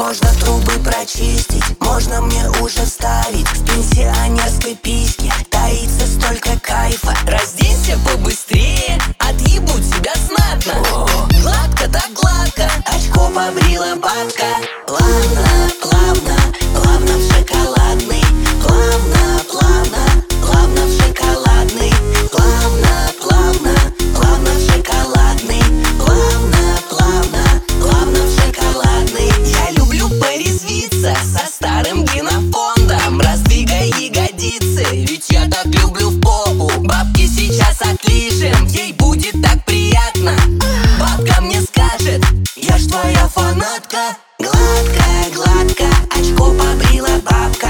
Можно трубы прочистить, можно мне уже вставить в пенсионерской письке таится столько кайфа. Разденься побыстрее, отъебу тебя знатно. Гладко так гладко, Очко побрила бабка. Плавно, плавно, плавно в шоколадный. Плавно, плавно, плавно в шоколадный. Плавно, плавно, плавно в шоколадный. Плавно, плавно, плавно в шоколадный. я люблю порезвиться со старым генофондом. Раздвигай ягодицы, ведь я так люблю в попу. Бабки сейчас отлижем, ей будет так приятно. Бабка мне скажет: я ж твоя фанатка. Гладко, гладко, очко побрила бабка.